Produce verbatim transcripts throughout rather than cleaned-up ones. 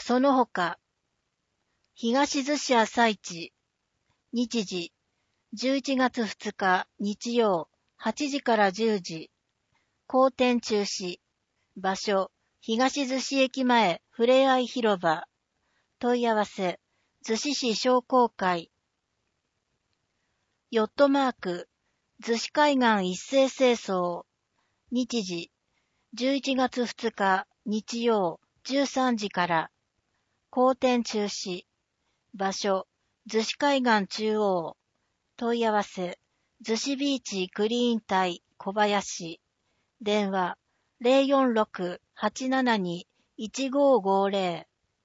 その他、東逗子朝市、日時、じゅういちがつふつか日曜、はちじからじゅうじ、公展中止、場所、東逗子駅前ふれあい広場、問い合わせ、逗子市商工会。ヨットマーク、逗子海岸一斉清掃、日時、じゅういちがつふつか日曜、じゅうさんじから、公展中止、場所、逗子海岸中央、問い合わせ、逗子ビーチクリーン隊小林、電話 ゼロよんろく はちななに いちごごゼロ。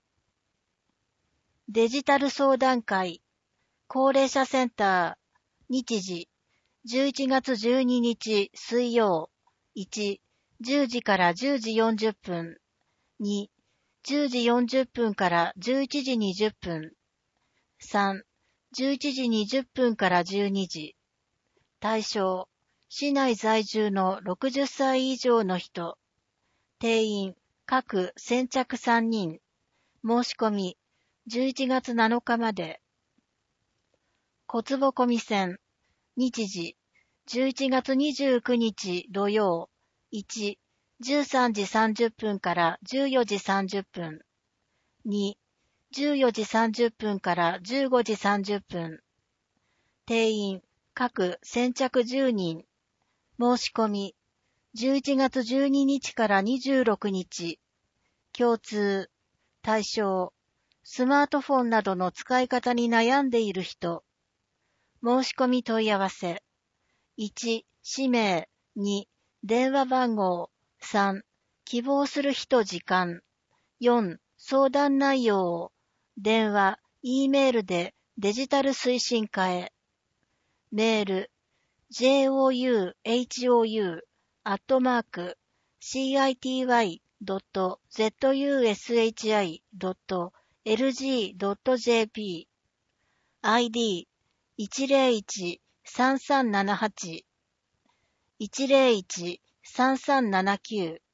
デジタル相談会、高齢者センター、日時、じゅういちがつじゅうににち水曜、いち、じゅうじからじゅうじよんじゅっぷん、に、じゅうじよんじゅっぷんからじゅういちじにじゅっぷん、さん、じゅういちじにじゅっぷんからじゅうにじ。対象、市内在住のろくじゅっさい以上の人。定員、各先着さんにん。申し込み、じゅういちがつなのかまで。小坪込み線、日時、じゅういちがつにじゅうくにち土曜、いち、じゅうさんじさんじゅっぷんからじゅうよじさんじゅっぷん、に、じゅうよじさんじゅっぷんからじゅうごじさんじゅっぷん。定員、各先着じゅうにん。申し込み、じゅういちがつじゅうににちからにじゅうろくにち。共通、対象、スマートフォンなどの使い方に悩んでいる人。申し込み問い合わせ。いち、氏名、に、電話番号、さん、希望する人時間、よん、相談内容を、電話、E メールでデジタル推進課へ。メール、ジョウホウ アットマーク シーアイティーワイ ドット ゼットユーエスエイチアイ ドット エルジー ドット ジェーピー アイディー いちゼロいち さんさんななはち いちゼロいち さんさんななきゅう。引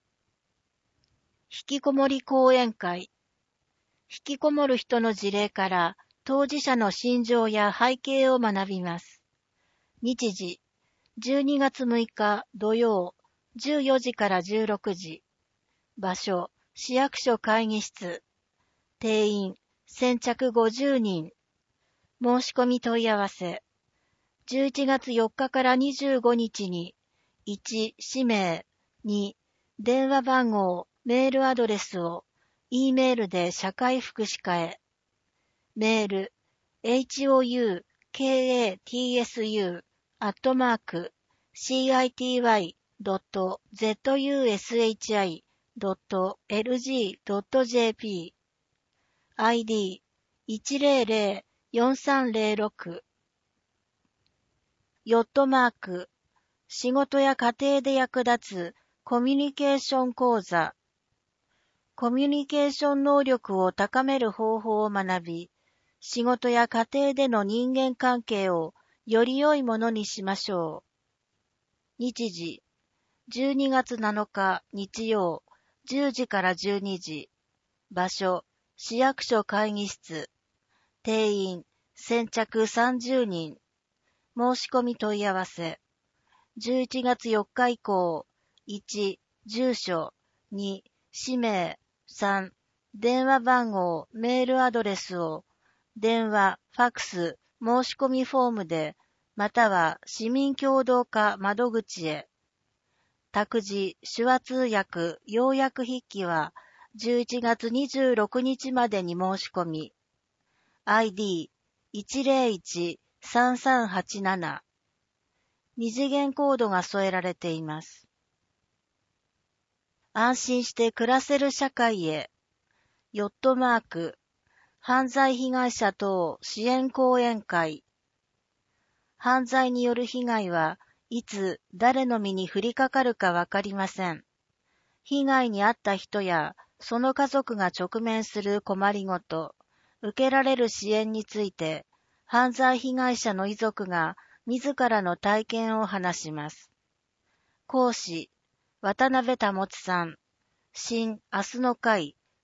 きこもり講演会。引きこもる人の事例から当事者の心情や背景を学びます。日時、じゅうにがつむいか土曜、じゅうよじからじゅうろくじ。場所、市役所会議室。定員、先着ごじゅうにん。申し込み問い合わせ。じゅういちがつよっかからにじゅうごにちに、いち、氏名、に、電話番号、メールアドレスを、E メールで社会福祉課へ。メール、エイチオーユーケーエーティーエスユー アットマーク シーアイティーワイ ドット ゼットユーエスエイチアイ ドット エルジー ドット ジェーピー アイディー いちゼロゼロ よんさんゼロろく。ヨットマーク、仕事や家庭で役立つコミュニケーション講座。コミュニケーション能力を高める方法を学び、仕事や家庭での人間関係をより良いものにしましょう。日時、じゅうにがつなのか日曜、じゅうじからじゅうにじ。場所、市役所会議室。定員、先着さんじゅうにん。申し込み問い合わせ。じゅういちがつよっか以降、いち、住所、に、氏名、さん、電話番号、メールアドレスを、電話、ファクス、申し込みフォームで、または市民協働課窓口へ。託児、手話通訳、要約筆記は、じゅういちがつにじゅうろくにちまでに申し込み。アイディーいちゼロいち さんさんはちなな。二次元コードが添えられています。安心して暮らせる社会へ。ヨットマーク、犯罪被害者等支援講演会。犯罪による被害はいつ誰の身に降りかかるかわかりません。被害に遭った人やその家族が直面する困りごと、受けられる支援について、犯罪被害者の遺族が自らの体験を話します。講師、渡辺保さん、新明日の会、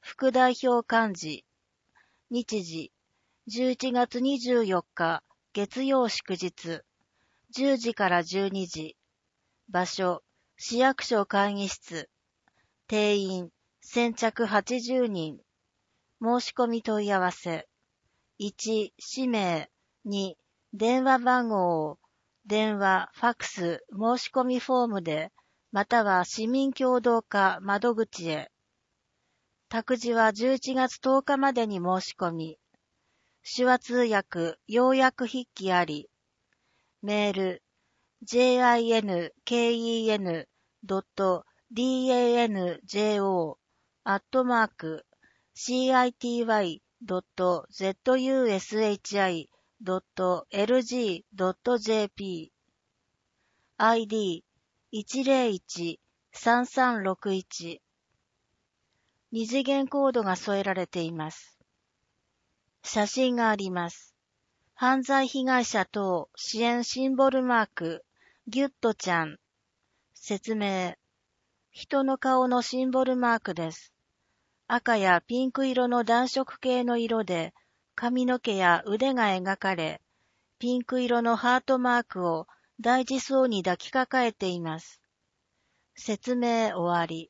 副代表幹事。日時、じゅういちがつにじゅうよっか、月曜祝日、じゅうじからじゅうにじ。場所、市役所会議室。定員、先着はちじゅうにん。申し込み問い合わせ。いち、氏名。に、電話番号を、電話、ファックス、申し込みフォームで、または市民協働課窓口へ。託児はじゅういちがつとおかまでに申し込み。手話通訳、要約筆記あり。メール、ジェイアイエヌケーイーエヌドットディーエーエヌジェーオー アットマーク シーアイティーワイドットゼットユーエスエイチアイドットエルジードットジェーピー アイディーいちゼロいちさんさんろくいち。二次元コードが添えられています。写真があります。犯罪被害者等支援シンボルマーク、ギュッとちゃん。説明。人の顔のシンボルマークです。赤やピンク色の暖色系の色で、髪の毛や腕が描かれ、ピンク色のハートマークを大事そうに抱きかかえています。説明終わり。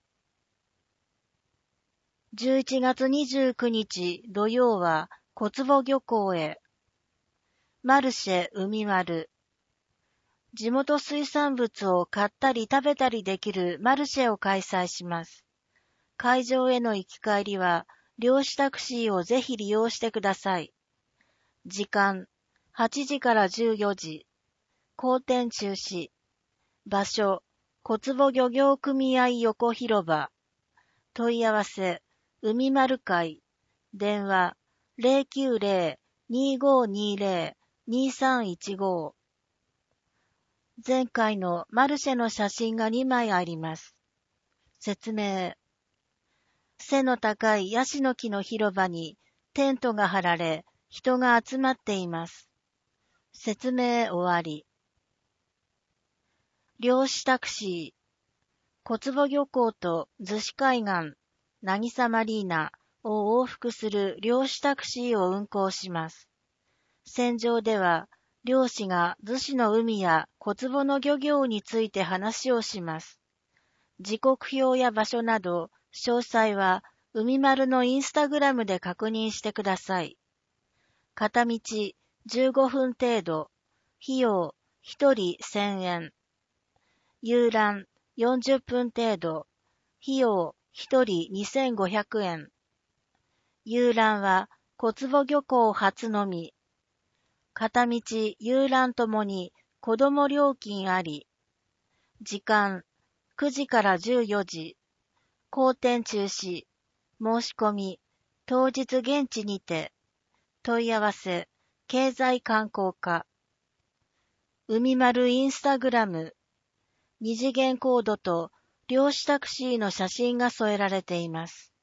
じゅういちがつにじゅうくにち土曜は小坪漁港へ。マルシェ海丸。地元水産物を買ったり食べたりできるマルシェを開催します。会場への行き帰りは漁師タクシーをぜひ利用してください。時間、はちじからじゅうよじ。公店中止。場所、小坪漁業組合横広場。問い合わせ、海丸会。電話、ゼロきゅうゼロ にーごーにーゼロ にーさんいちご。前回のマルシェの写真がにまいあります。説明。背の高いヤシの木の広場にテントが張られ、人が集まっています。説明終わり。漁師タクシー。小坪漁港と逗子海岸、渚マリーナを往復する漁師タクシーを運行します。船上では、漁師が逗子の海や小坪の漁業について話をします。時刻表や場所など、詳細は海丸のインスタグラムで確認してください。片道じゅうごふん程度、費用ひとりせんえん。遊覧よんじゅっぷん程度、費用ひとりにせんごひゃくえん。遊覧は小坪漁港初のみ。片道遊覧ともに子ども料金あり。時間くじからじゅうよじ。公店中止。申し込み当日現地にて。問い合わせ経済観光課。海丸インスタグラム。二次元コードと漁師タクシーの写真が添えられています。